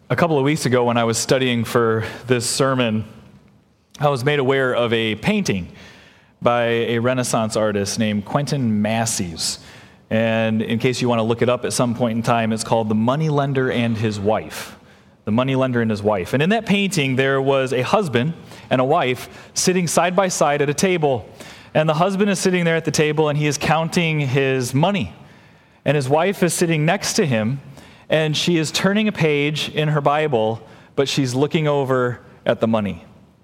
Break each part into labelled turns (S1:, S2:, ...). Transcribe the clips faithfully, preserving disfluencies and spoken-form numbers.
S1: A couple of weeks ago when I was studying for this sermon, I was made aware of a painting by a Renaissance artist named Quentin Massey's. And in case you want to look it up at some point in time, it's called The Moneylender and His Wife. The Moneylender and His Wife. And in that painting, there was a husband and a wife sitting side by side at a table. And the husband is sitting there at the table and he is counting his money. And his wife is sitting next to him, and she is turning a page in her Bible, but she's looking over at the money.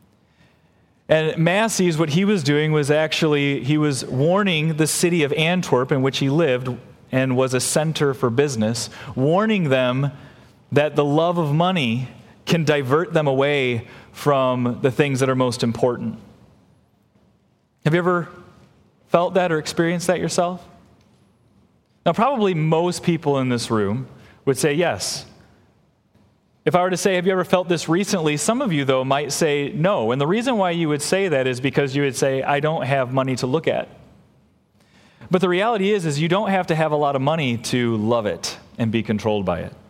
S1: And Massey's, what he was doing was actually, he was warning the city of Antwerp in which he lived and was a center for business, warning them that the love of money can divert them away from the things that are most important. Have you ever felt that or experienced that yourself? Now, probably most people in this room would say yes. If I were to say, have you ever felt this recently? Some of you, though, might say no. And the reason why you would say that is because you would say, I don't have money to look at. But the reality is, is you don't have to have a lot of money to love it and be controlled by it.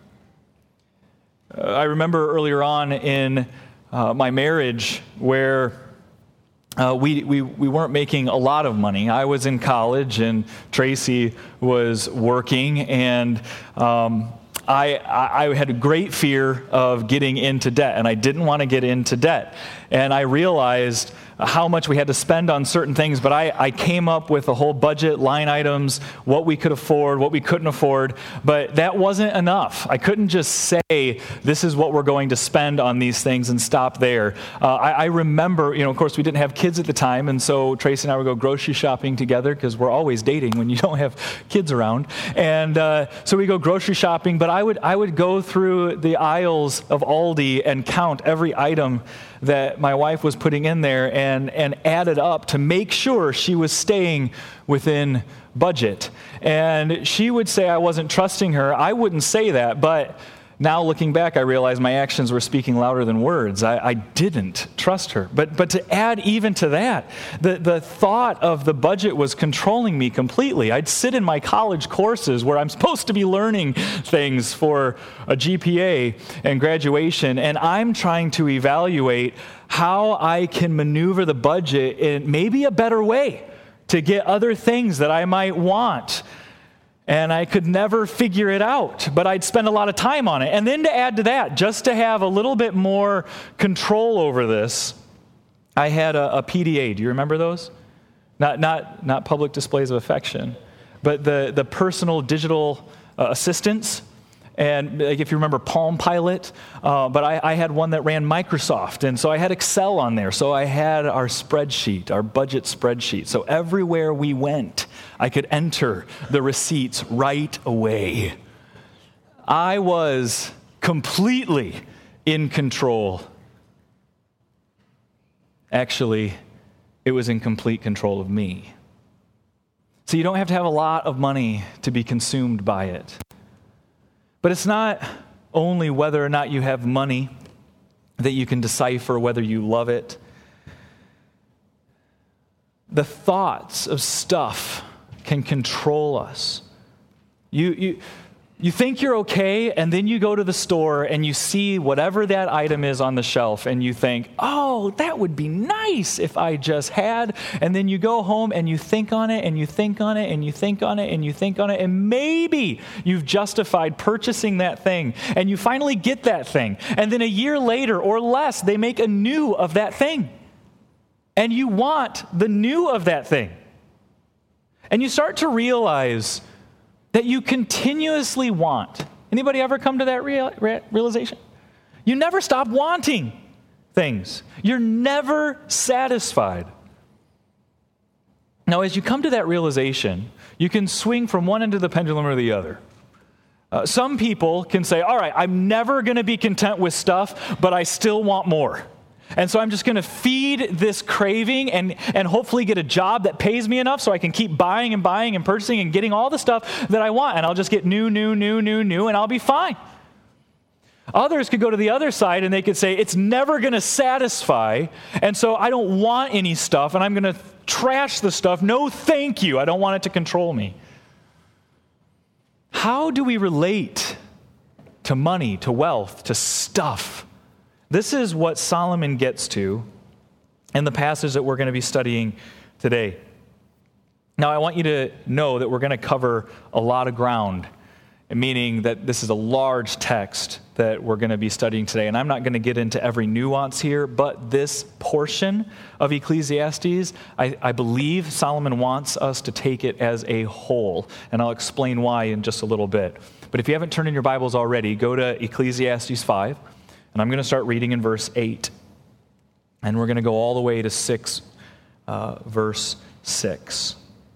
S1: Uh, I remember earlier on in uh, my marriage where Uh, we, we we weren't making a lot of money. I was in college and Tracy was working, and um, I, I had a great fear of getting into debt, and I didn't want to get into debt. And I realized how much we had to spend on certain things, but I, I came up with a whole budget, line items, what we could afford, what we couldn't afford, but that wasn't enough. I couldn't just say, this is what we're going to spend on these things and stop there. Uh, I, I remember, you know, of course, we didn't have kids at the time, and so Tracy and I would go grocery shopping together because we're always dating when you don't have kids around. And uh, so we go grocery shopping, but I would, I would go through the aisles of Aldi and count every item that my wife was putting in there and, and add it up to make sure she was staying within budget. And she would say I wasn't trusting her. I wouldn't say that, but now looking back, I realize my actions were speaking louder than words. I, I didn't trust her. But but to add even to that, the, the thought of the budget was controlling me completely. I'd sit in my college courses where I'm supposed to be learning things for a G P A and graduation, and I'm trying to evaluate how I can maneuver the budget in maybe a better way to get other things that I might want. And I could never figure it out, but I'd spend a lot of time on it. And then to add to that, just to have a little bit more control over this, I had a, a P D A. Do you remember those? Not not not public displays of affection, but the, the personal digital uh, assistants. And like if you remember Palm Pilot, uh, but I, I had one that ran Microsoft, and so I had Excel on there. So I had our spreadsheet, our budget spreadsheet. So everywhere we went, I could enter the receipts right away. I was completely in control. Actually, it was in complete control of me. So you don't have to have a lot of money to be consumed by it. But it's not only whether or not you have money that you can decipher whether you love it. The thoughts of stuff can control us. You, you, you think you're okay, and then you go to the store and you see whatever that item is on the shelf, and you think, oh, that would be nice if I just had. And then you go home and you think on it, and you think on it, and you think on it, and you think on it, and maybe you've justified purchasing that thing, and you finally get that thing. And then a year later or less, they make a new of that thing. And you want the new of that thing. And you start to realize that you continuously want. Anybody ever come to that real, realization? You never stop wanting things. You're never satisfied. Now, as you come to that realization, you can swing from one end of the pendulum or the other. Uh, some people can say, all right, I'm never going to be content with stuff, but I still want more. And so I'm just going to feed this craving and, and hopefully get a job that pays me enough so I can keep buying and buying and purchasing and getting all the stuff that I want. And I'll just get new, new, new, new, new, and I'll be fine. Others could go to the other side and they could say, it's never going to satisfy, and so I don't want any stuff, and I'm going to trash the stuff. No, thank you. I don't want it to control me. How do we relate to money, to wealth, to stuff. This is what Solomon gets to in the passage that we're going to be studying today. Now, I want you to know that we're going to cover a lot of ground, meaning that this is a large text that we're going to be studying today. And I'm not going to get into every nuance here, but this portion of Ecclesiastes, I, I believe Solomon wants us to take it as a whole. And I'll explain why in just a little bit. But if you haven't turned in your Bibles already, go to Ecclesiastes five, and I'm going to start reading in verse eight. And we're going to go all the way to six, uh, verse six.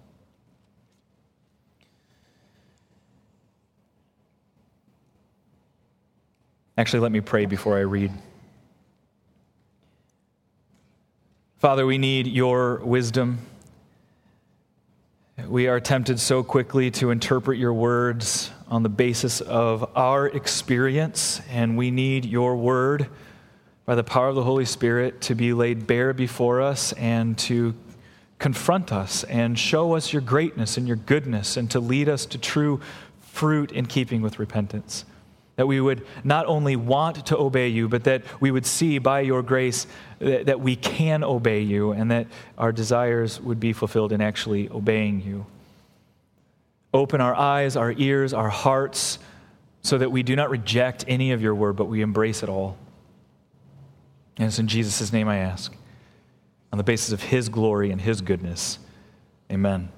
S1: Actually, let me pray before I read. Father, we need your wisdom. We are tempted so quickly to interpret your words on the basis of our experience, and we need your word by the power of the Holy Spirit to be laid bare before us and to confront us and show us your greatness and your goodness and to lead us to true fruit in keeping with repentance. That we would not only want to obey you, but that we would see by your grace that, that we can obey you and that our desires would be fulfilled in actually obeying you. Open our eyes, our ears, our hearts, so that we do not reject any of your word, but we embrace it all. And it's in Jesus' name I ask, on the basis of his glory and his goodness. Amen.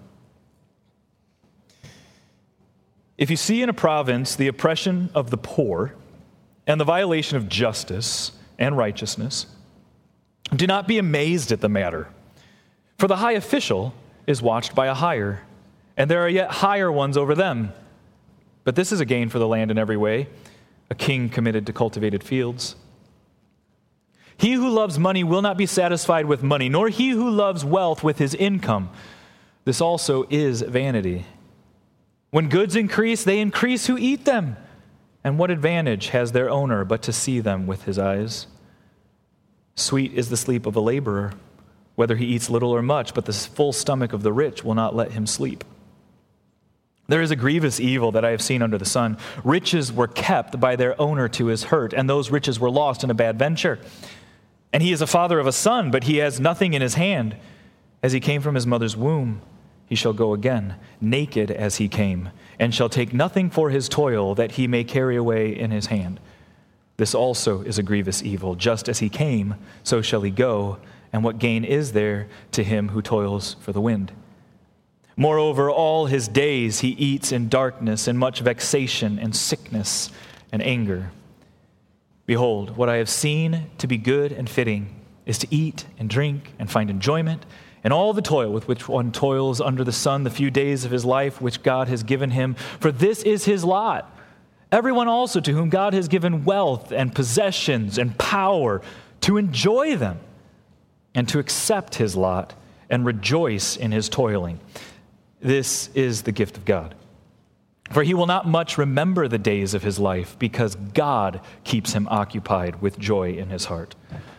S1: If you see in a province the oppression of the poor and the violation of justice and righteousness, do not be amazed at the matter. For the high official is watched by a higher, and there are yet higher ones over them. But this is a gain for the land in every way, a king committed to cultivated fields. He who loves money will not be satisfied with money, nor he who loves wealth with his income. This also is vanity. When goods increase, they increase who eat them. And what advantage has their owner but to see them with his eyes? Sweet is the sleep of a laborer, whether he eats little or much, but the full stomach of the rich will not let him sleep. There is a grievous evil that I have seen under the sun. Riches were kept by their owner to his hurt, and those riches were lost in a bad venture. And he is a father of a son, but he has nothing in his hand. As he came from his mother's womb, he shall go again, naked as he came, and shall take nothing for his toil that he may carry away in his hand. This also is a grievous evil. Just as he came, so shall he go, and what gain is there to him who toils for the wind? Moreover, all his days he eats in darkness, and much vexation and sickness and anger. Behold, what I have seen to be good and fitting is to eat and drink and find enjoyment, and all the toil with which one toils under the sun the few days of his life which God has given him, for this is his lot. Everyone also to whom God has given wealth and possessions and power to enjoy them and to accept his lot and rejoice in his toiling. This is the gift of God. For he will not much remember the days of his life, because God keeps him occupied with joy in his heart.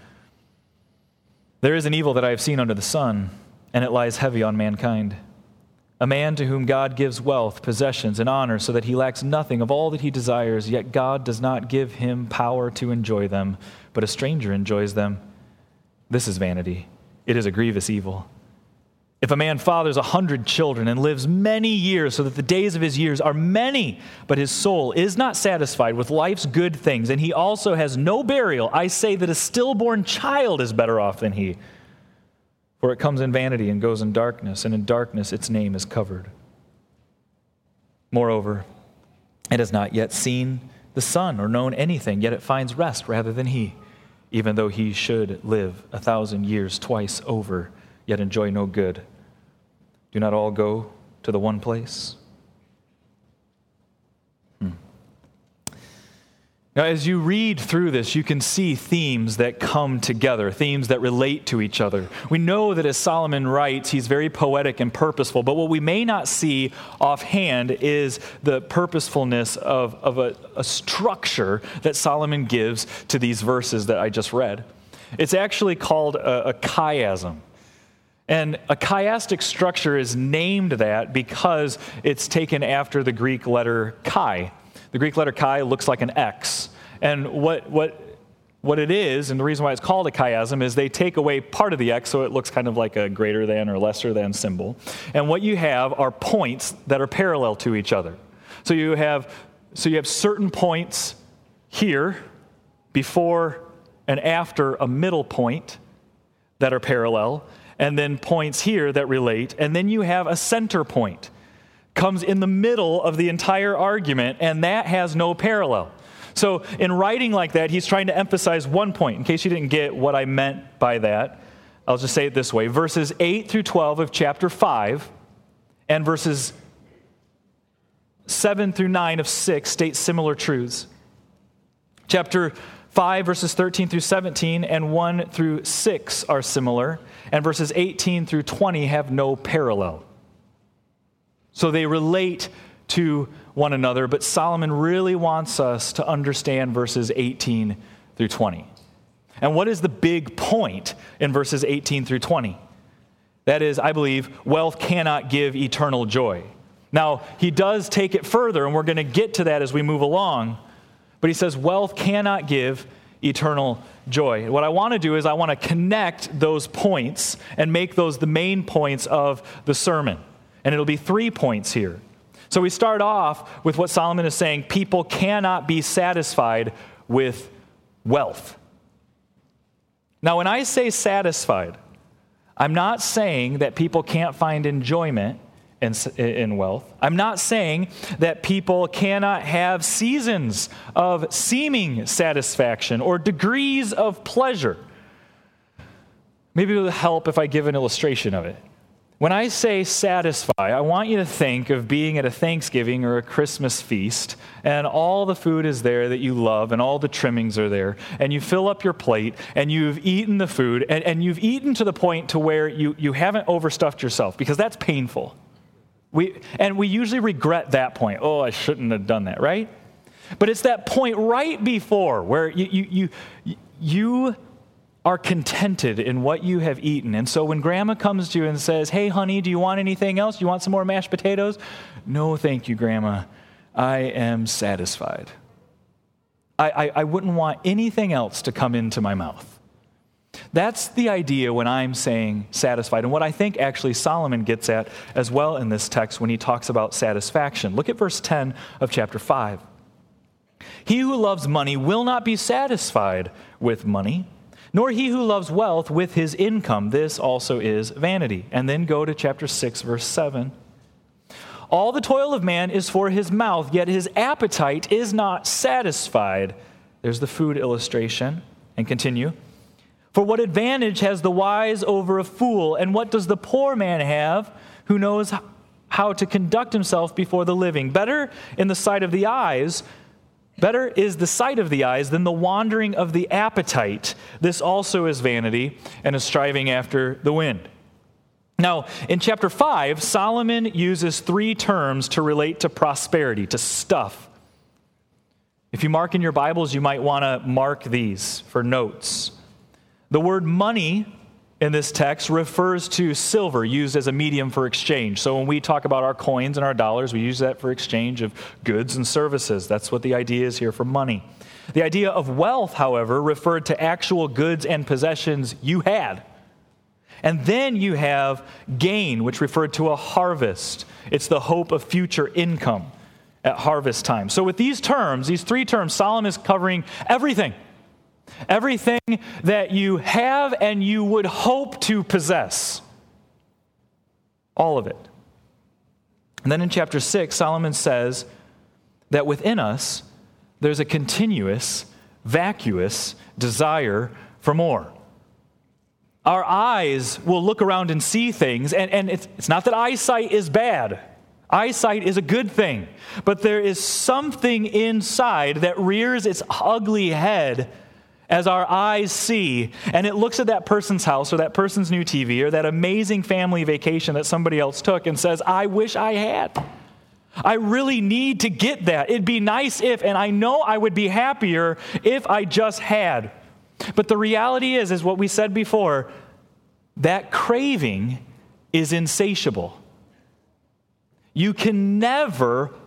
S1: There is an evil that I have seen under the sun, and it lies heavy on mankind. A man to whom God gives wealth, possessions, and honor, so that he lacks nothing of all that he desires, yet God does not give him power to enjoy them, but a stranger enjoys them. This is vanity. It is a grievous evil. If a man fathers a hundred children and lives many years, so that the days of his years are many, but his soul is not satisfied with life's good things, and he also has no burial, I say that a stillborn child is better off than he. For it comes in vanity and goes in darkness, and in darkness its name is covered. Moreover, it has not yet seen the sun or known anything, yet it finds rest rather than he, even though he should live a thousand years twice over, yet enjoy no good. Do not all go to the one place? Hmm. Now, as you read through this, you can see themes that come together, themes that relate to each other. We know that as Solomon writes, he's very poetic and purposeful, but what we may not see offhand is the purposefulness of, of a, a structure that Solomon gives to these verses that I just read. It's actually called a, a chiasm. And a chiastic structure is named that because it's taken after the Greek letter chi. The Greek letter chi looks like an X. And what what what it is, and the reason why it's called a chiasm, is they take away part of the X, so it looks kind of like a greater than or lesser than symbol. And what you have are points that are parallel to each other. So you have so you have certain points here, before and after a middle point that are parallel, and then points here that relate, and then you have a center point. Comes in the middle of the entire argument, and that has no parallel. So in writing like that, he's trying to emphasize one point. In case you didn't get what I meant by that, I'll just say it this way. Verses eight through twelve of chapter five and verses seven through nine of six state similar truths. Chapter five, verses thirteen through seventeen and one through six are similar, and verses eighteen through twenty have no parallel. So they relate to one another, but Solomon really wants us to understand verses eighteen through twenty. And what is the big point in verses eighteen through twenty? That is, I believe, wealth cannot give eternal joy. Now, he does take it further, and we're going to get to that as we move along, but he says wealth cannot give eternal joy. What I want to do is I want to connect those points and make those the main points of the sermon. And it'll be three points here. So we start off with what Solomon is saying: people cannot be satisfied with wealth. Now, when I say satisfied, I'm not saying that people can't find enjoyment in, in wealth. I'm not saying that people cannot have seasons of seeming satisfaction or degrees of pleasure. Maybe it'll help if I give an illustration of it. When I say satisfy, I want you to think of being at a Thanksgiving or a Christmas feast, and all the food is there that you love, and all the trimmings are there, and you fill up your plate, and you've eaten the food, and, and you've eaten to the point to where you, you haven't overstuffed yourself, because that's painful. We And we usually regret that point. Oh, I shouldn't have done that, right? But it's that point right before where you you you, you are contented in what you have eaten. And so when grandma comes to you and says, "Hey, honey, do you want anything else? Do you want some more mashed potatoes?" "No, thank you, grandma. I am satisfied. I, I, I wouldn't want anything else to come into my mouth." That's the idea when I'm saying satisfied. And what I think actually Solomon gets at as well in this text when he talks about satisfaction. Look at verse ten of chapter five. "He who loves money will not be satisfied with money, nor he who loves wealth with his income. This also is vanity." And then go to chapter six, verse seven. "All the toil of man is for his mouth, yet his appetite is not satisfied." There's the food illustration. And continue. "For what advantage has the wise over a fool? And what does the poor man have who knows how to conduct himself before the living? Better in the sight of the eyes Better is the sight of the eyes than the wandering of the appetite. This also is vanity and is striving after the wind." Now, in chapter five, Solomon uses three terms to relate to prosperity, to stuff. If you mark in your Bibles, you might want to mark these for notes. The word money in this text refers to silver used as a medium for exchange. So when we talk about our coins and our dollars, we use that for exchange of goods and services. That's what the idea is here for money. The idea of wealth, however, referred to actual goods and possessions you had. And then you have gain, which referred to a harvest. It's the hope of future income at harvest time. So with these terms, these three terms, Solomon is covering everything. Everything that you have and you would hope to possess. All of it. And then in chapter six, Solomon says that within us, there's a continuous, vacuous desire for more. Our eyes will look around and see things, and, and it's, it's not that eyesight is bad. Eyesight is a good thing. But there is something inside that rears its ugly head as our eyes see, and it looks at that person's house or that person's new T V or that amazing family vacation that somebody else took and says, "I wish I had. I really need to get that. It'd be nice if, and I know I would be happier if I just had." But the reality is, is what we said before, that craving is insatiable. You can never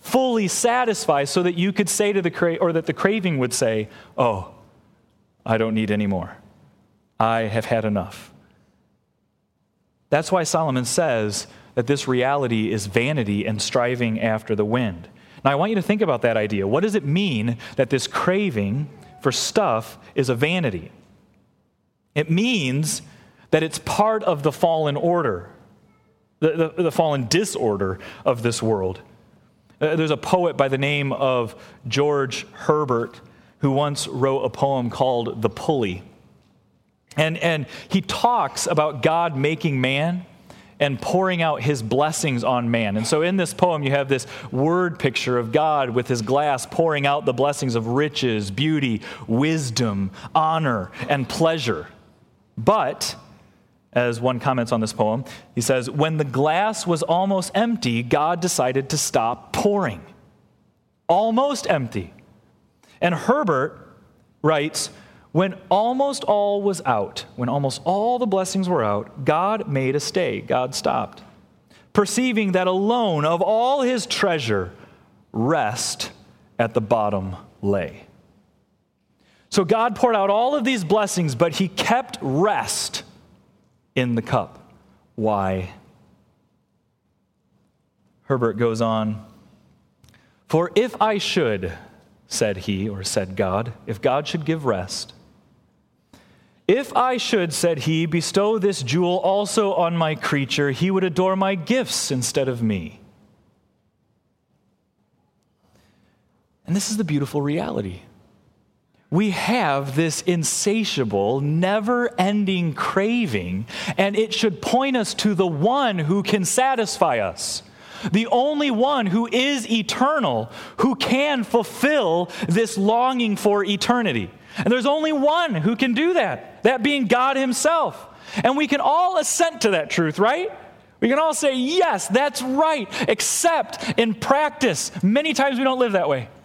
S1: fully satisfy so that you could say to the cra- or that the craving would say, oh, I don't need any more. I have had enough. That's why Solomon says that this reality is vanity and striving after the wind. Now, I want you to think about that idea. What does it mean that this craving for stuff is a vanity? It means that it's part of the fallen order, the, the, the fallen disorder of this world. Uh, there's a poet by the name of George Herbert who once wrote a poem called The Pulley. And, and he talks about God making man and pouring out his blessings on man. And so in this poem, you have this word picture of God with his glass pouring out the blessings of riches, beauty, wisdom, honor, and pleasure. But, as one comments on this poem, he says, when the glass was almost empty, God decided to stop pouring. Almost empty. And Herbert writes, when almost all was out, when almost all the blessings were out, God made a stay. God stopped. Perceiving that alone of all his treasure, rest at the bottom lay. So God poured out all of these blessings, but he kept rest in the cup. Why? Herbert goes on, for if I should, said he, or said God, if God should give rest, if I should, said he, bestow this jewel also on my creature, he would adore my gifts instead of me. And this is the beautiful reality. We have this insatiable, never-ending craving, and it should point us to the one who can satisfy us. The only one who is eternal, who can fulfill this longing for eternity. And there's only one who can do that, that being God himself. And we can all assent to that truth, right? We can all say, yes, that's right, except in practice, many times we don't live that way.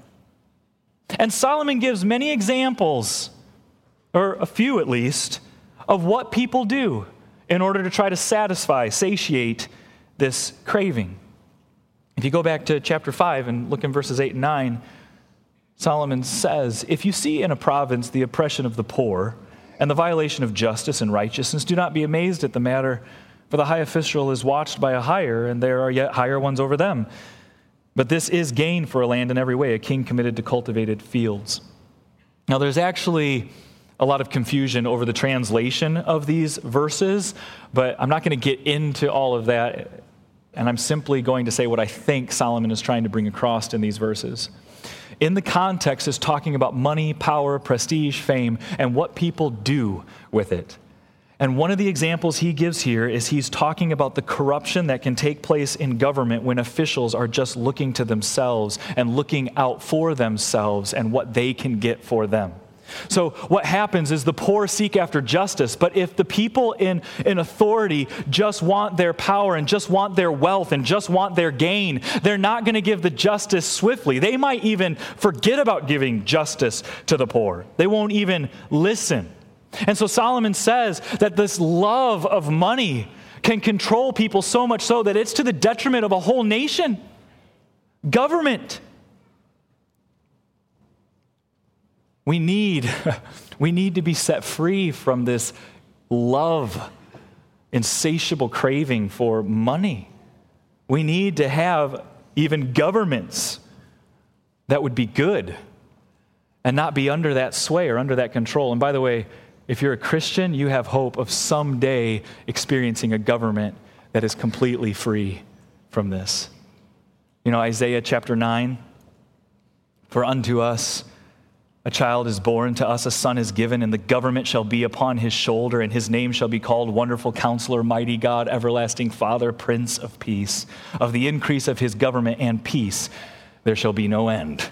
S1: And Solomon gives many examples, or a few at least, of what people do in order to try to satisfy, satiate this craving. If you go back to chapter five and look in verses eight and nine, Solomon says, if you see in a province the oppression of the poor and the violation of justice and righteousness, do not be amazed at the matter, for the high official is watched by a higher, and there are yet higher ones over them. But this is gain for a land in every way, a king committed to cultivated fields. Now, there's actually a lot of confusion over the translation of these verses, but I'm not going to get into all of that, and I'm simply going to say what I think Solomon is trying to bring across in these verses. In the context, is talking about money, power, prestige, fame, and what people do with it. And one of the examples he gives here is he's talking about the corruption that can take place in government when officials are just looking to themselves and looking out for themselves and what they can get for them. So what happens is the poor seek after justice, but if the people in, in authority just want their power and just want their wealth and just want their gain, they're not going to give the justice swiftly. They might even forget about giving justice to the poor. They won't even listen. And so Solomon says that this love of money can control people so much so that it's to the detriment of a whole nation, government. We need, we need to be set free from this love, insatiable craving for money. We need to have even governments that would be good and not be under that sway or under that control. And by the way, if you're a Christian, you have hope of someday experiencing a government that is completely free from this. You know, Isaiah chapter nine, for unto us a child is born, to us a son is given, and the government shall be upon his shoulder, and his name shall be called Wonderful Counselor, Mighty God, Everlasting Father, Prince of Peace. Of the increase of his government and peace there shall be no end.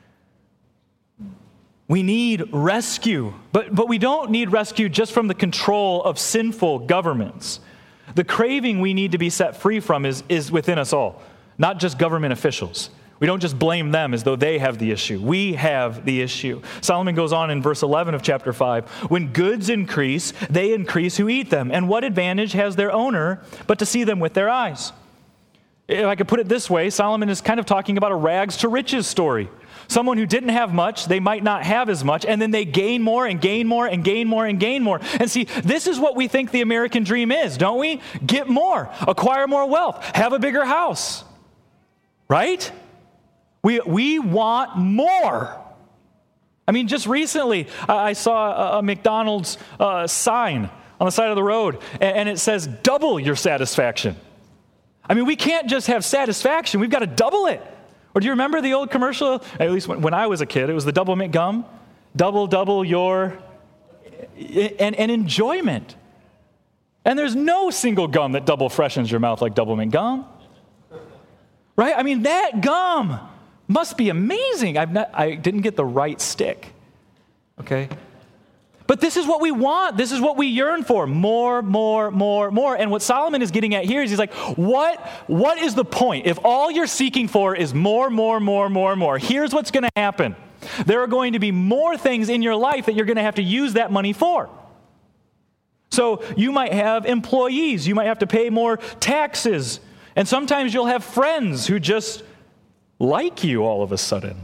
S1: We need rescue, but, but we don't need rescue just from the control of sinful governments. The craving we need to be set free from is, is within us all, not just government officials. We don't just blame them as though they have the issue. We have the issue. Solomon goes on in verse eleven of chapter five, when goods increase, they increase who eat them. And what advantage has their owner but to see them with their eyes? If I could put it this way, Solomon is kind of talking about a rags to riches story. Someone who didn't have much, they might not have as much, and then they gain more and gain more and gain more and gain more. And see, this is what we think the American dream is, don't we? Get more, acquire more wealth, have a bigger house, right? We, we want more. I mean, just recently, I saw a, a McDonald's uh, sign on the side of the road, and, and it says, double your satisfaction. I mean, we can't just have satisfaction, we've got to double it. Or do you remember the old commercial? At least when, when I was a kid, it was the Double McGum. Double, double your, and, and enjoyment. And there's no single gum that double freshens your mouth like Double McGum. Right? I mean, that gum must be amazing. I've not, I didn't get the right stick. Okay? But this is what we want. This is what we yearn for. More, more, more, more. And what Solomon is getting at here is he's like, what, what is the point? If all you're seeking for is more, more, more, more, more, here's what's going to happen. There are going to be more things in your life that you're going to have to use that money for. So you might have employees. You might have to pay more taxes. And sometimes you'll have friends who just like you all of a sudden.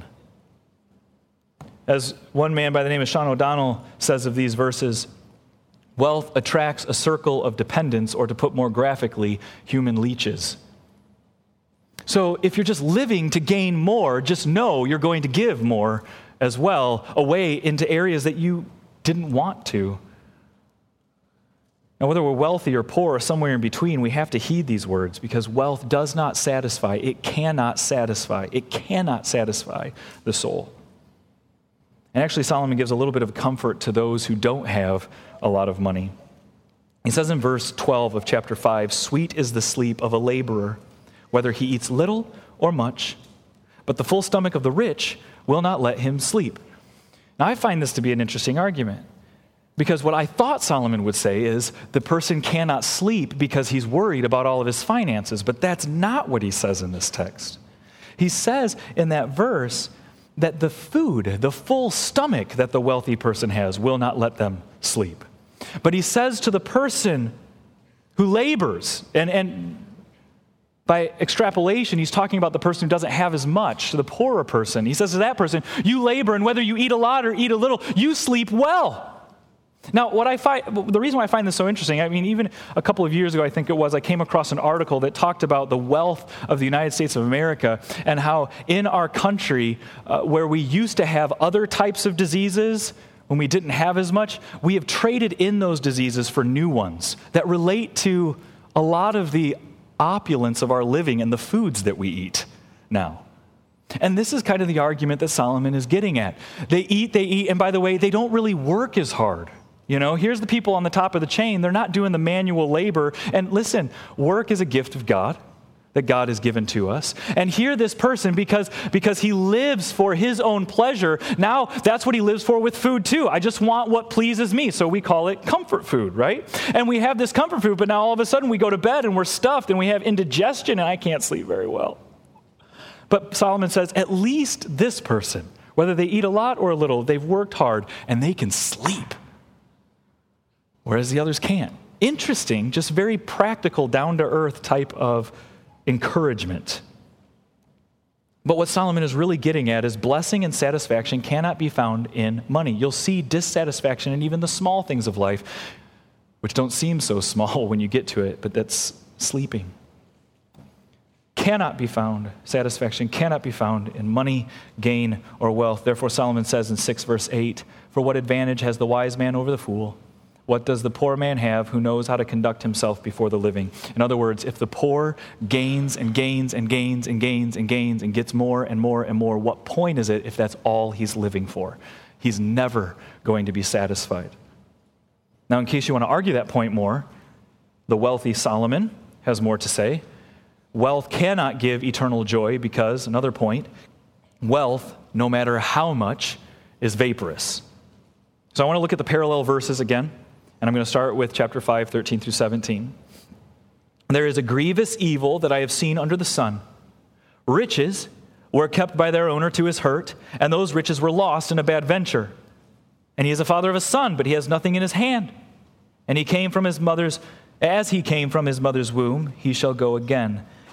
S1: As one man by the name of Sean O'Donnell says of these verses, wealth attracts a circle of dependence, or to put more graphically, human leeches. So if you're just living to gain more, just know you're going to give more as well away into areas that you didn't want to. Now, whether we're wealthy or poor or somewhere in between, we have to heed these words, because wealth does not satisfy. It cannot satisfy. It cannot satisfy the soul. And actually, Solomon gives a little bit of comfort to those who don't have a lot of money. He says in verse twelve of chapter five, "Sweet is the sleep of a laborer, whether he eats little or much, but the full stomach of the rich will not let him sleep." Now, I find this to be an interesting argument, because what I thought Solomon would say is the person cannot sleep because he's worried about all of his finances, but that's not what he says in this text. He says in that verse that the food, the full stomach that the wealthy person has, will not let them sleep. But he says to the person who labors, and, and by extrapolation, he's talking about the person who doesn't have as much, the poorer person. He says to that person, you labor, and whether you eat a lot or eat a little, you sleep well. Now, what I find, the reason why I find this so interesting, I mean, even a couple of years ago, I think it was, I came across an article that talked about the wealth of the United States of America and how in our country, uh, where we used to have other types of diseases, when we didn't have as much, we have traded in those diseases for new ones that relate to a lot of the opulence of our living and the foods that we eat now. And this is kind of the argument that Solomon is getting at. They eat, they eat, and by the way, they don't really work as hard. You know, here's the people on the top of the chain. They're not doing the manual labor. And listen, work is a gift of God that God has given to us. And here this person, because, because he lives for his own pleasure, now that's what he lives for with food too. I just want what pleases me. So we call it comfort food, right? And we have this comfort food, but now all of a sudden we go to bed and we're stuffed and we have indigestion and I can't sleep very well. But Solomon says, at least this person, whether they eat a lot or a little, they've worked hard and they can sleep, whereas the others can't. Interesting, just very practical, down-to-earth type of encouragement. But what Solomon is really getting at is blessing and satisfaction cannot be found in money. You'll see dissatisfaction in even the small things of life, which don't seem so small when you get to it, but that's sleeping. Cannot be found, satisfaction cannot be found in money, gain, or wealth. Therefore, Solomon says in six verse eight, "For what advantage has the wise man over the fool? What does the poor man have who knows how to conduct himself before the living?" In other words, if the poor gains and gains and gains and gains and gains and gets more and more and more, what point is it if that's all he's living for? He's never going to be satisfied. Now, in case you want to argue that point more, the wealthy Solomon has more to say. Wealth cannot give eternal joy because, another point, wealth, no matter how much, is vaporous. So I want to look at the parallel verses again. And I'm going to start with chapter five, thirteen through seventeen. "There is a grievous evil that I have seen under the sun. Riches were kept by their owner to his hurt, and those riches were lost in a bad venture. And he is a father of a son, but he has nothing in his hand. And he came from his mother's, as he came from his mother's womb, he shall go again.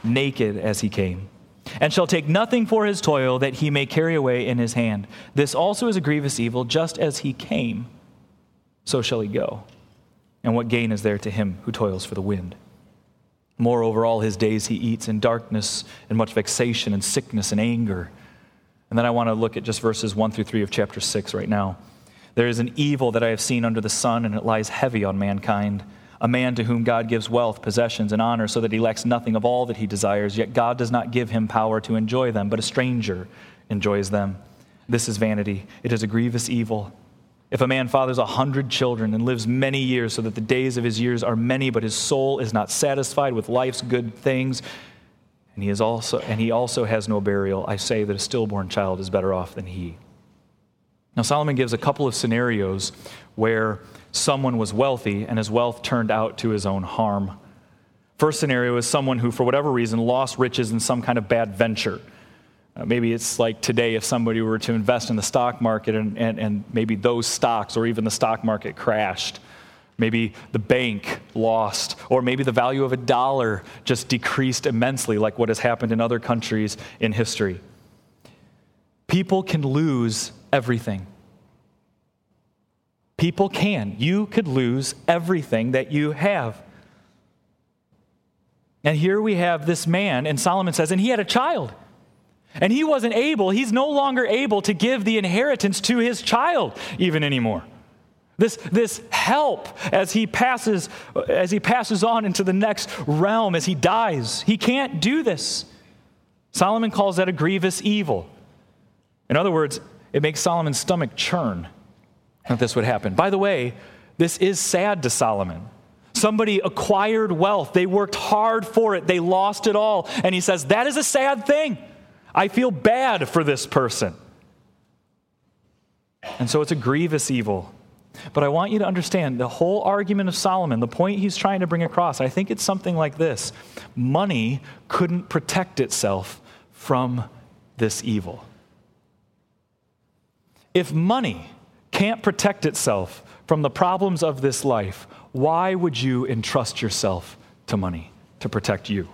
S1: naked as he came, and shall take nothing for his toil that he may carry away in his hand. This also is a grievous evil, just as he came, so shall he go. And what gain is there to him who toils for the wind? Moreover, all his days he eats in darkness and much vexation and sickness and anger. And then I want to look at just verses one through three of chapter six right now. There is an evil that I have seen under the sun, and it lies heavy on mankind. A man to whom God gives wealth, possessions, and honor, so that he lacks nothing of all that he desires. Yet God does not give him power to enjoy them, but a stranger enjoys them. This is vanity. It is a grievous evil. If a man fathers a hundred children and lives many years, so that the days of his years are many, but his soul is not satisfied with life's good things, and he is also and he also has no burial, I say that a stillborn child is better off than he. Now Solomon gives a couple of scenarios where someone was wealthy and his wealth turned out to his own harm. First scenario is someone who, for whatever reason, lost riches in some kind of bad venture. Uh, maybe it's like today if somebody were to invest in the stock market and, and, and maybe those stocks or even the stock market crashed. Maybe the bank lost, or maybe the value of a dollar just decreased immensely, like what has happened in other countries in history. People can lose everything. People can. You could lose everything that you have. And here we have this man, and Solomon says, and he had a child. And he wasn't able, he's no longer able to give the inheritance to his child even anymore. This, this help as he passes, as he passes on into the next realm, as he dies. He can't do this. Solomon calls that a grievous evil. In other words, it makes Solomon's stomach churn that this would happen. By the way, this is sad to Solomon. Somebody acquired wealth. They worked hard for it. They lost it all. And he says, that is a sad thing. I feel bad for this person. And so it's a grievous evil. But I want you to understand the whole argument of Solomon, the point he's trying to bring across, I think it's something like this. Money couldn't protect itself from this evil. If money can't protect itself from the problems of this life, why would you entrust yourself to money to protect you?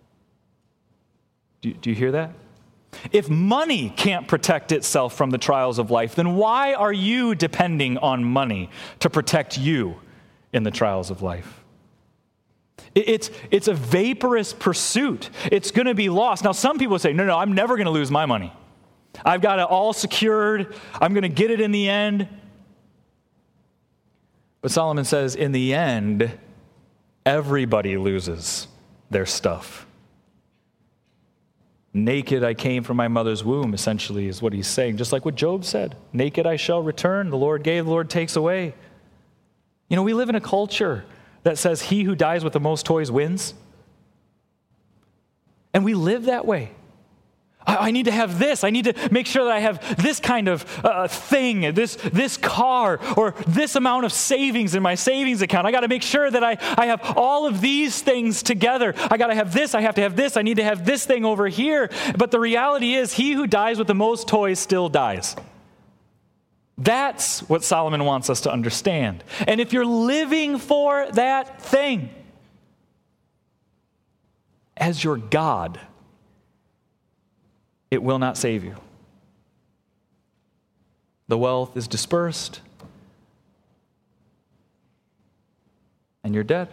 S1: Do, do you hear that? If money can't protect itself from the trials of life, then why are you depending on money to protect you in the trials of life? It's, it's a vaporous pursuit. It's going to be lost. Now, some people say, no, no, I'm never going to lose my money. I've got it all secured. I'm going to get it in the end. But Solomon says, in the end, everybody loses their stuff. Naked I came from my mother's womb, essentially, is what he's saying. Just like what Job said. Naked I shall return. The Lord gave, the Lord takes away. You know, we live in a culture that says he who dies with the most toys wins. And we live that way. I need to have this. I need to make sure that I have this kind of uh, thing, this this car, or this amount of savings in my savings account. I got to make sure that I, I have all of these things together. I got to have this. I have to have this. I need to have this thing over here. But the reality is, he who dies with the most toys still dies. That's what Solomon wants us to understand. And if you're living for that thing as your God, it will not save you. The wealth is dispersed, and you're dead.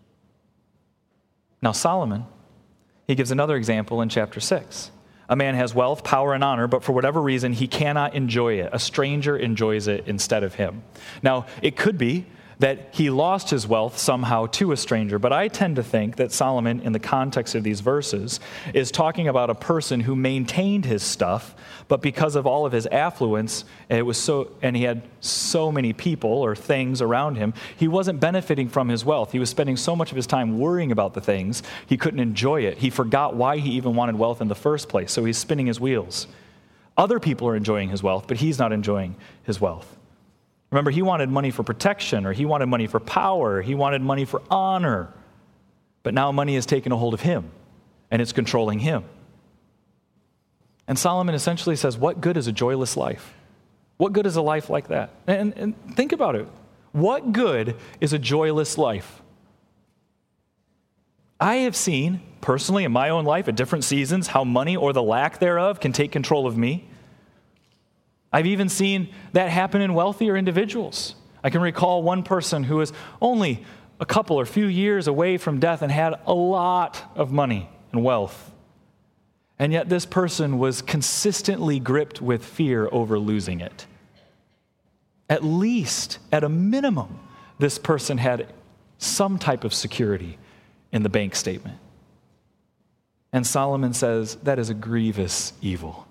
S1: Now Solomon, he gives another example in chapter six. A man has wealth, power, and honor, but for whatever reason, he cannot enjoy it. A stranger enjoys it instead of him. Now, it could be that he lost his wealth somehow to a stranger. But I tend to think that Solomon, in the context of these verses, is talking about a person who maintained his stuff, but because of all of his affluence, it was so, and he had so many people or things around him, he wasn't benefiting from his wealth. He was spending so much of his time worrying about the things, he couldn't enjoy it. He forgot why he even wanted wealth in the first place, so he's spinning his wheels. Other people are enjoying his wealth, but he's not enjoying his wealth. Remember, he wanted money for protection, or he wanted money for power, he wanted money for honor. But now money has taken a hold of him, and it's controlling him. And Solomon essentially says, what good is a joyless life? What good is a life like that? And, and think about it. What good is a joyless life? I have seen personally in my own life at different seasons how money or the lack thereof can take control of me. I've even seen that happen in wealthier individuals. I can recall one person who was only a couple or few years away from death and had a lot of money and wealth. And yet this person was consistently gripped with fear over losing it. At least, at a minimum, this person had some type of security in the bank statement. And Solomon says that is a grievous evil.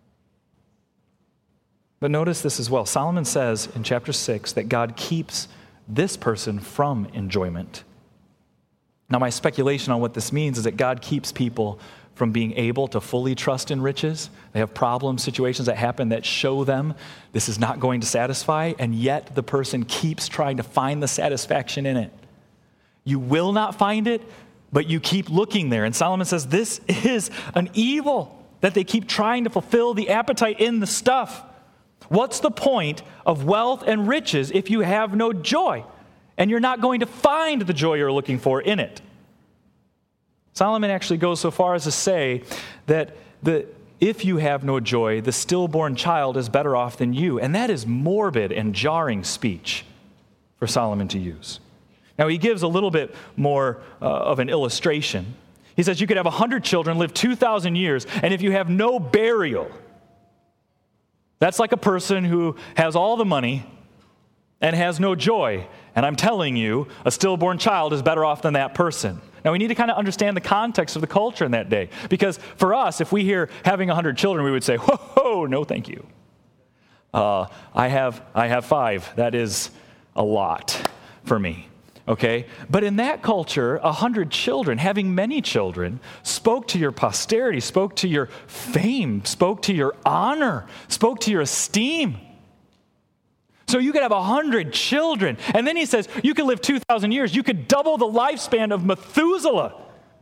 S1: But notice this as well. Solomon says in chapter six that God keeps this person from enjoyment. Now, my speculation on what this means is that God keeps people from being able to fully trust in riches. They have problems, situations that happen that show them this is not going to satisfy, and yet the person keeps trying to find the satisfaction in it. You will not find it, but you keep looking there. And Solomon says this is an evil, that they keep trying to fulfill the appetite in the stuff. What's the point of wealth and riches if you have no joy, and you're not going to find the joy you're looking for in it? Solomon actually goes so far as to say that the, if you have no joy, the stillborn child is better off than you. And that is morbid and jarring speech for Solomon to use. Now, he gives a little bit more uh, of an illustration. He says you could have one hundred children, live two thousand years, and if you have no burial, that's like a person who has all the money and has no joy. And I'm telling you, a stillborn child is better off than that person. Now, we need to kind of understand the context of the culture in that day. Because for us, if we hear having one hundred children, we would say, whoa, whoa no thank you. Uh, I have I have five. That is a lot for me. Okay? But in that culture, one hundred children, having many children, spoke to your posterity, spoke to your fame, spoke to your honor, spoke to your esteem. So you could have one hundred children. And then he says, you could live two thousand years. You could double the lifespan of Methuselah.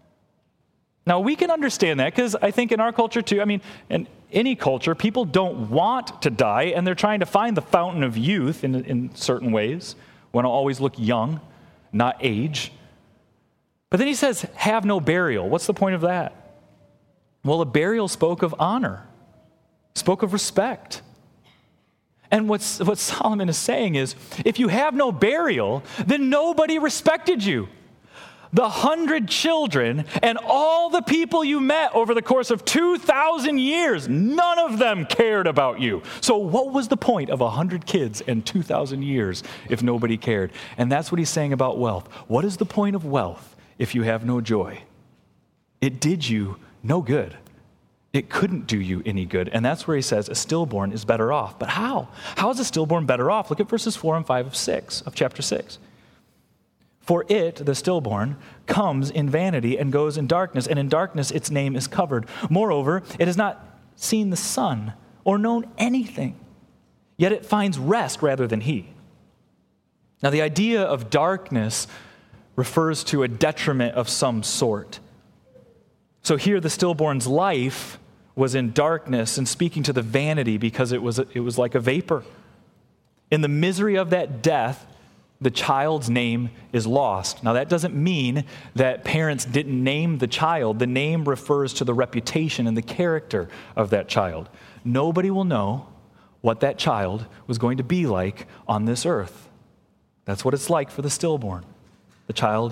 S1: Now, we can understand that because I think in our culture too, I mean, in any culture, people don't want to die, and they're trying to find the fountain of youth in, in certain ways. Want to always look young, not age. But then he says, have no burial. What's the point of that? Well, a burial spoke of honor, spoke of respect. And what's, what Solomon is saying is, if you have no burial, then nobody respected you. The hundred children and all the people you met over the course of two thousand years, none of them cared about you. So what was the point of one hundred kids and two thousand years if nobody cared? And that's what he's saying about wealth. What is the point of wealth if you have no joy? It did you no good. It couldn't do you any good. And that's where he says a stillborn is better off. But how? How is a stillborn better off? Look at verses four and five of six, of chapter six. For it, the stillborn, comes in vanity and goes in darkness, and in darkness its name is covered. Moreover, it has not seen the sun or known anything, yet it finds rest rather than he. Now, the idea of darkness refers to a detriment of some sort. So here the stillborn's life was in darkness and speaking to the vanity because it was, it was like a vapor. In the misery of that death, the child's name is lost. Now that doesn't mean that parents didn't name the child. The name refers to the reputation and the character of that child. Nobody will know what that child was going to be like on this earth. That's what it's like for the stillborn. The child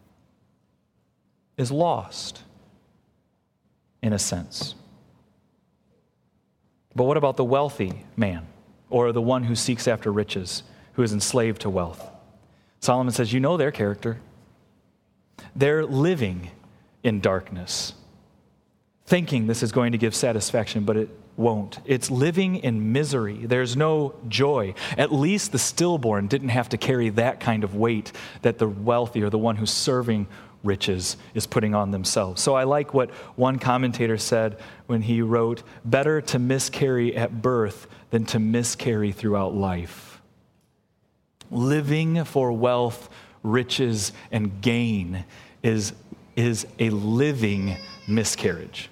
S1: is lost, in a sense. But what about the wealthy man, or the one who seeks after riches, who is enslaved to wealth? Solomon says, you know their character. They're living in darkness, thinking this is going to give satisfaction, but it won't. It's living in misery. There's no joy. At least the stillborn didn't have to carry that kind of weight that the wealthy or the one who's serving riches is putting on themselves. So I like what one commentator said when he wrote, better to miscarry at birth than to miscarry throughout life. Living for wealth, riches, and gain is, is a living miscarriage.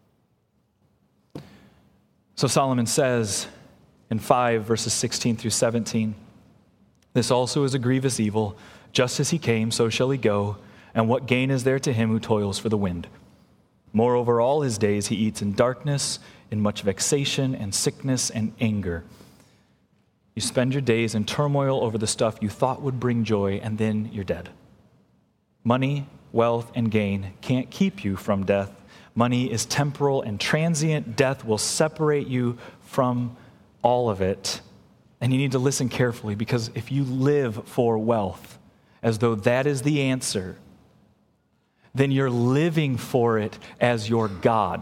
S1: So Solomon says in five, verses sixteen through seventeen, this also is a grievous evil. Just as he came, so shall he go. And what gain is there to him who toils for the wind? Moreover, all his days he eats in darkness, in much vexation and sickness and anger. You spend your days in turmoil over the stuff you thought would bring joy, and then you're dead. Money, wealth, and gain can't keep you from death. Money is temporal and transient. Death will separate you from all of it. And you need to listen carefully, because if you live for wealth as though that is the answer, then you're living for it as your God.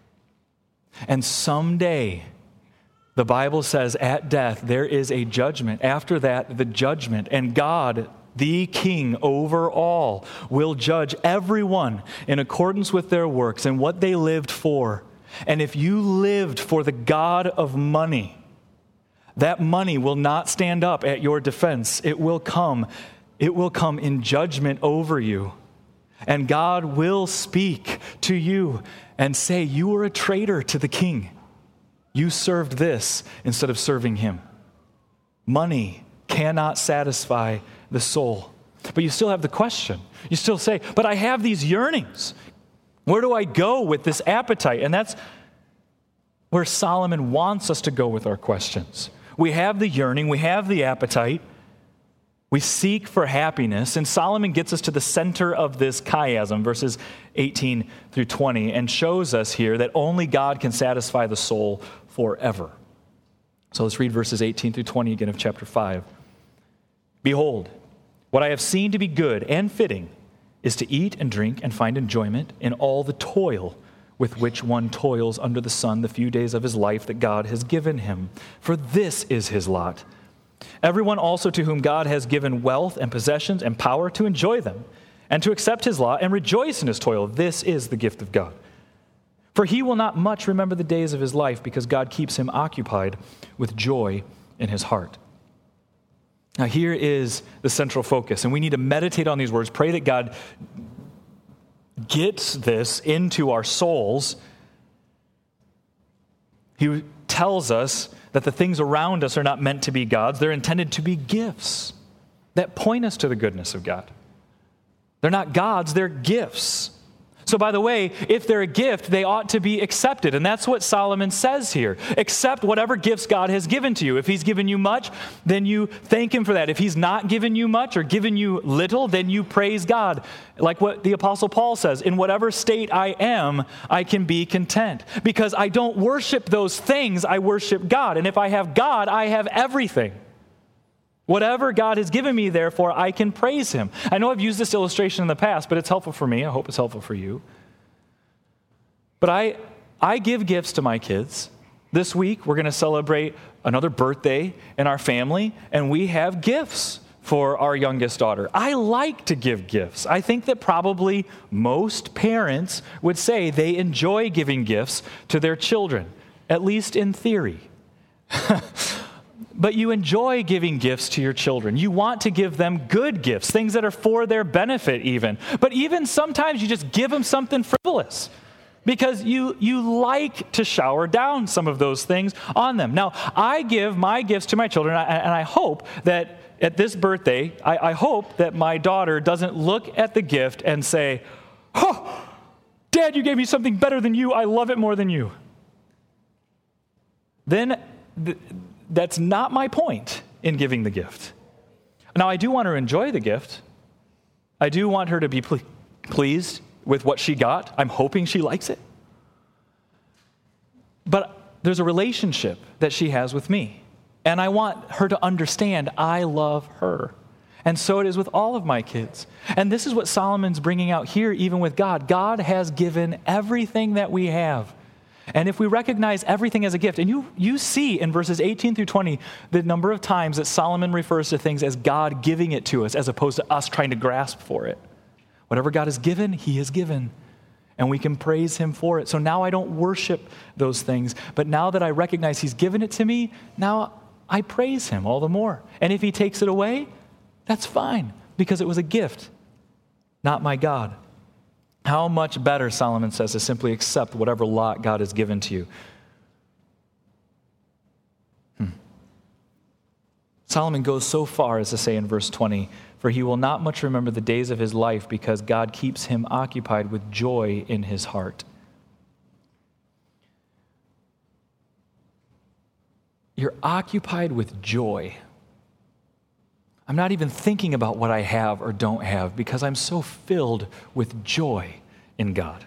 S1: And someday, the Bible says at death, there is a judgment. After that, the judgment. And God, the King over all, will judge everyone in accordance with their works and what they lived for. And if you lived for the God of money, that money will not stand up at your defense. It will come. It will come in judgment over you. And God will speak to you and say, you were a traitor to the King. You served this instead of serving him. Money cannot satisfy the soul. But you still have the question. You still say, but I have these yearnings. Where do I go with this appetite? And that's where Solomon wants us to go with our questions. We have the yearning, we have the appetite, we seek for happiness, and Solomon gets us to the center of this chiasm, verses eighteen through twenty, and shows us here that only God can satisfy the soul forever. So let's read verses eighteen through twenty again of chapter five. Behold, what I have seen to be good and fitting is to eat and drink and find enjoyment in all the toil with which one toils under the sun the few days of his life that God has given him. For this is his lot. Everyone also to whom God has given wealth and possessions and power to enjoy them, and to accept his lot and rejoice in his toil, this is the gift of God. For he will not much remember the days of his life, because God keeps him occupied with joy in his heart. Now here is the central focus, and we need to meditate on these words, pray that God gets this into our souls. He tells us that the things around us are not meant to be gods. They're intended to be gifts that point us to the goodness of God. They're not gods, they're gifts. So by the way, if they're a gift, they ought to be accepted. And that's what Solomon says here. Accept whatever gifts God has given to you. If he's given you much, then you thank him for that. If he's not given you much or given you little, then you praise God. Like what the Apostle Paul says, in whatever state I am, I can be content. Because I don't worship those things, I worship God. And if I have God, I have everything. Whatever God has given me, therefore, I can praise him. I know I've used this illustration in the past, but it's helpful for me. I hope it's helpful for you. But I, I give gifts to my kids. This week, we're going to celebrate another birthday in our family, and we have gifts for our youngest daughter. I like to give gifts. I think that probably most parents would say they enjoy giving gifts to their children, at least in theory. But you enjoy giving gifts to your children. You want to give them good gifts, things that are for their benefit even. But even sometimes you just give them something frivolous because you, you like to shower down some of those things on them. Now, I give my gifts to my children, and I hope that at this birthday, I, I hope that my daughter doesn't look at the gift and say, "Oh, Dad, you gave me something better than you. I love it more than you." Then th- That's not my point in giving the gift. Now, I do want her to enjoy the gift. I do want her to be ple- pleased with what she got. I'm hoping she likes it. But there's a relationship that she has with me. And I want her to understand I love her. And so it is with all of my kids. And this is what Solomon's bringing out here, even with God. God has given everything that we have. And if we recognize everything as a gift, and you, you see in verses eighteen through twenty the number of times that Solomon refers to things as God giving it to us as opposed to us trying to grasp for it. Whatever God has given, he has given. And we can praise him for it. So now I don't worship those things. But now that I recognize he's given it to me, now I praise him all the more. And if he takes it away, that's fine, because it was a gift, not my God. How much better, Solomon says, to simply accept whatever lot God has given to you. Hmm. Solomon goes so far as to say in verse twenty, "For he will not much remember the days of his life because God keeps him occupied with joy in his heart." You're occupied with joy. I'm not even thinking about what I have or don't have because I'm so filled with joy in God.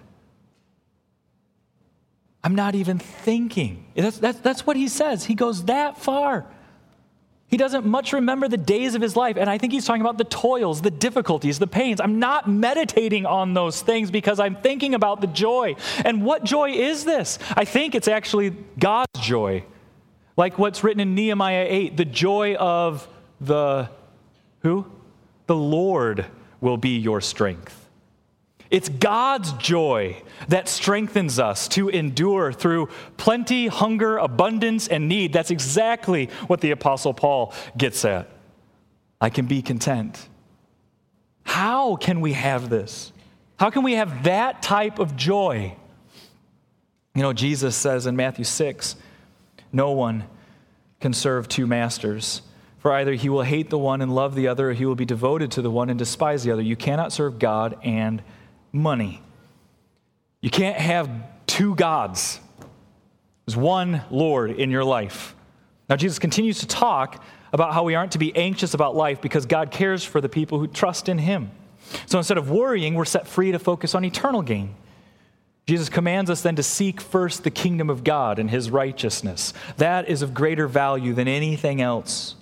S1: I'm not even thinking. That's, that's, that's what he says. He goes that far. He doesn't much remember the days of his life. And I think he's talking about the toils, the difficulties, the pains. I'm not meditating on those things because I'm thinking about the joy. And what joy is this? I think it's actually God's joy. Like what's written in Nehemiah eight, the joy of the, who? The Lord will be your strength. It's God's joy that strengthens us to endure through plenty, hunger, abundance, and need. That's exactly what the Apostle Paul gets at. I can be content. How can we have this? How can we have that type of joy? You know, Jesus says in Matthew six, no one can serve two masters. For either he will hate the one and love the other, or he will be devoted to the one and despise the other. You cannot serve God and money. You can't have two gods. There's one Lord in your life. Now, Jesus continues to talk about how we aren't to be anxious about life because God cares for the people who trust in him. So instead of worrying, we're set free to focus on eternal gain. Jesus commands us then to seek first the kingdom of God and his righteousness. That is of greater value than anything else.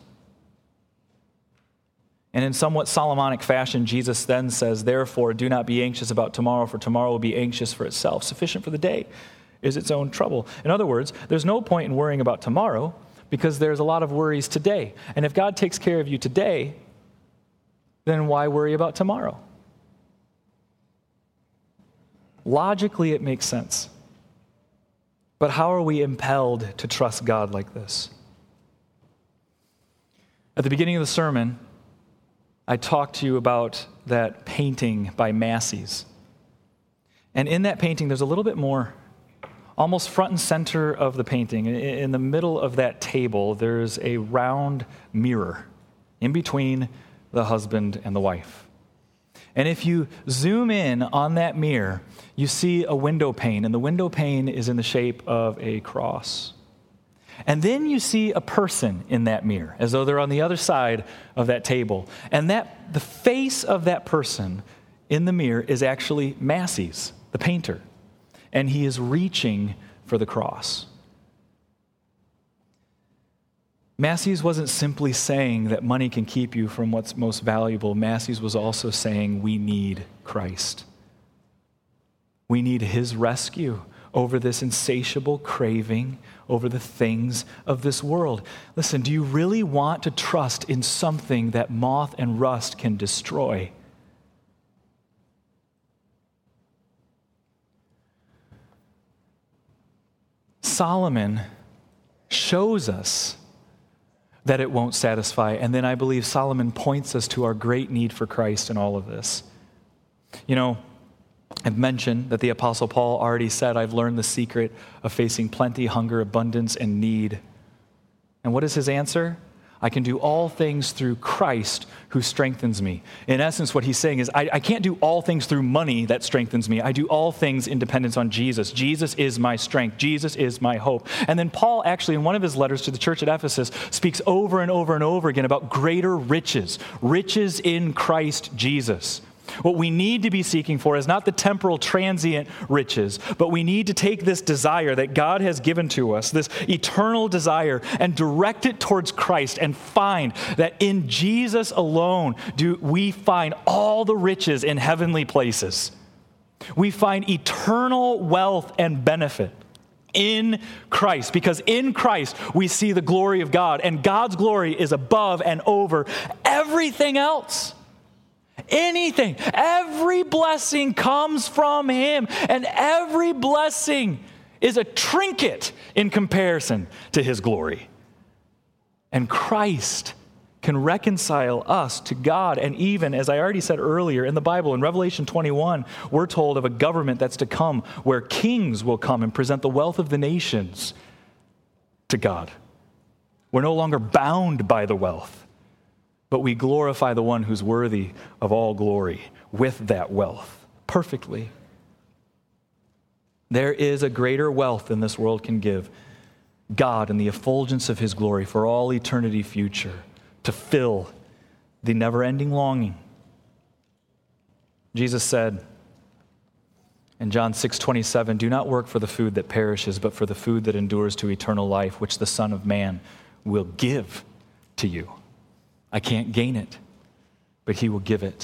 S1: And in somewhat Solomonic fashion, Jesus then says, therefore, do not be anxious about tomorrow, for tomorrow will be anxious for itself. Sufficient for the day is its own trouble. In other words, there's no point in worrying about tomorrow because there's a lot of worries today. And if God takes care of you today, then why worry about tomorrow? Logically, it makes sense. But how are we impelled to trust God like this? At the beginning of the sermon, I talked to you about that painting by Massey's. And in that painting, there's a little bit more. Almost front and center of the painting, in the middle of that table, there's a round mirror in between the husband and the wife. And if you zoom in on that mirror, you see a window pane, and the window pane is in the shape of a cross. And then you see a person in that mirror, as though they're on the other side of that table. And that the face of that person in the mirror is actually Massey's, the painter. And he is reaching for the cross. Massey's wasn't simply saying that money can keep you from what's most valuable. Massey's was also saying we need Christ. We need his rescue over this insatiable craving over the things of this world. Listen, do you really want to trust in something that moth and rust can destroy? Solomon shows us that it won't satisfy, and then I believe Solomon points us to our great need for Christ in all of this. You know, I've mentioned that the Apostle Paul already said, I've learned the secret of facing plenty, hunger, abundance, and need. And what is his answer? I can do all things through Christ who strengthens me. In essence, what he's saying is, I, I can't do all things through money that strengthens me. I do all things in dependence on Jesus. Jesus is my strength. Jesus is my hope. And then Paul actually, in one of his letters to the church at Ephesus, speaks over and over and over again about greater riches, riches in Christ Jesus. What we need to be seeking for is not the temporal transient riches, but we need to take this desire that God has given to us, this eternal desire, and direct it towards Christ and find that in Jesus alone do we find all the riches in heavenly places. We find eternal wealth and benefit in Christ, because in Christ we see the glory of God, and God's glory is above and over everything else. Anything, every blessing comes from him, and every blessing is a trinket in comparison to his glory. And Christ can reconcile us to God. And even, as I already said earlier, in the Bible, in Revelation twenty-one, we're told of a government that's to come where kings will come and present the wealth of the nations to God. We're no longer bound by the wealth, but we glorify the one who's worthy of all glory with that wealth perfectly. There is a greater wealth than this world can give. God in the effulgence of his glory for all eternity future to fill the never-ending longing. Jesus said in John six twenty-seven, "Do not work for the food that perishes, but for the food that endures to eternal life, which the Son of Man will give to you." I can't gain it, but he will give it.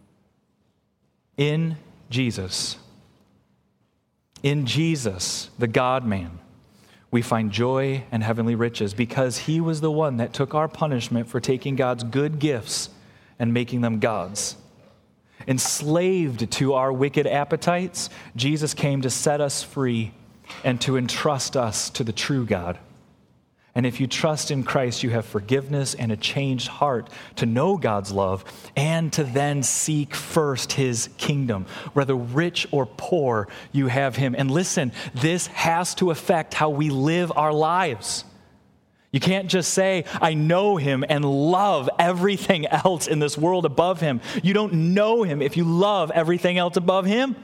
S1: In Jesus, in Jesus, the God-man, we find joy and heavenly riches because he was the one that took our punishment for taking God's good gifts and making them God's. Enslaved to our wicked appetites, Jesus came to set us free and to entrust us to the true God. And if you trust in Christ, you have forgiveness and a changed heart to know God's love and to then seek first his kingdom. Whether rich or poor, you have him. And listen, this has to affect how we live our lives. You can't just say, I know him and love everything else in this world above him. You don't know him if you love everything else above him.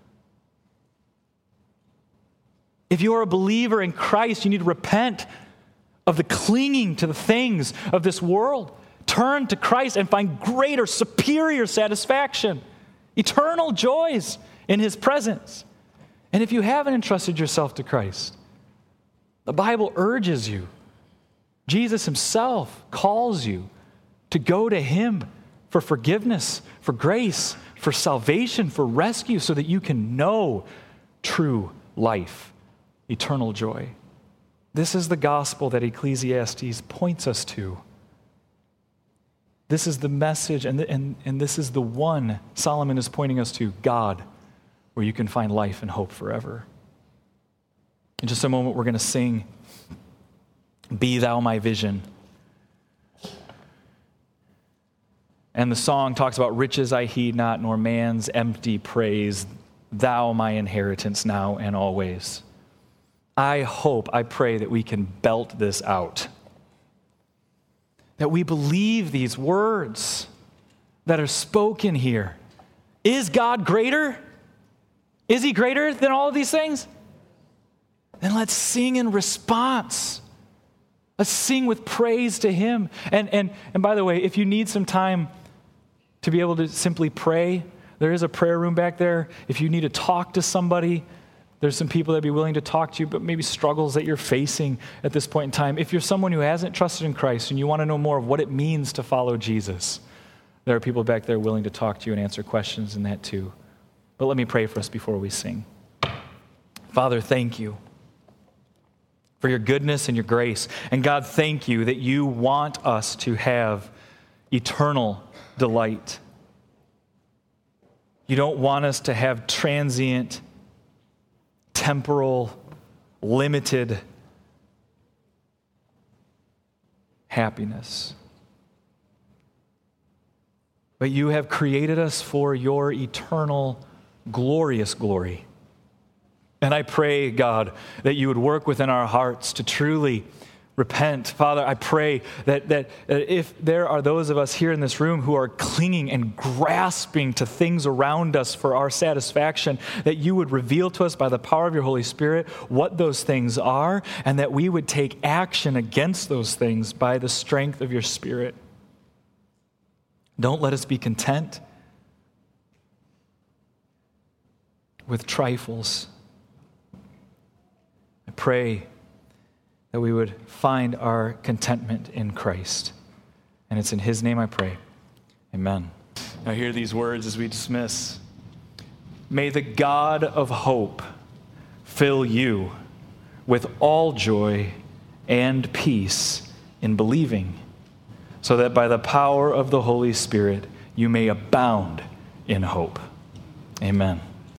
S1: If you are a believer in Christ, you need to repent of the clinging to the things of this world. Turn to Christ and find greater, superior satisfaction, eternal joys in his presence. And if you haven't entrusted yourself to Christ, the Bible urges you. Jesus himself calls you to go to him for forgiveness, for grace, for salvation, for rescue, so that you can know true life, eternal joy. This is the gospel that Ecclesiastes points us to. This is the message, and, the, and, and this is the one Solomon is pointing us to, God, where you can find life and hope forever. In just a moment, we're going to sing, Be Thou My Vision. And the song talks about riches I heed not, nor man's empty praise, thou my inheritance now and always. I hope, I pray that we can belt this out. That we believe these words that are spoken here. Is God greater? Is he greater than all of these things? Then let's sing in response. Let's sing with praise to him. And, and, and by the way, if you need some time to be able to simply pray, there is a prayer room back there. If you need to talk to somebody, there's some people that'd be willing to talk to you, but maybe struggles that you're facing at this point in time. If you're someone who hasn't trusted in Christ and you want to know more of what it means to follow Jesus, there are people back there willing to talk to you and answer questions in that too. But let me pray for us before we sing. Father, thank you for your goodness and your grace. And God, thank you that you want us to have eternal delight. You don't want us to have transient, temporal, limited happiness. But you have created us for your eternal, glorious glory. And I pray, God, that you would work within our hearts to truly repent. Father, I pray that, that if there are those of us here in this room who are clinging and grasping to things around us for our satisfaction, that you would reveal to us by the power of your Holy Spirit what those things are, and that we would take action against those things by the strength of your Spirit. Don't let us be content with trifles. I pray that we would find our contentment in Christ. And it's in his name I pray. Amen. Now hear these words as we dismiss. May the God of hope fill you with all joy and peace in believing, so that by the power of the Holy Spirit you may abound in hope. Amen.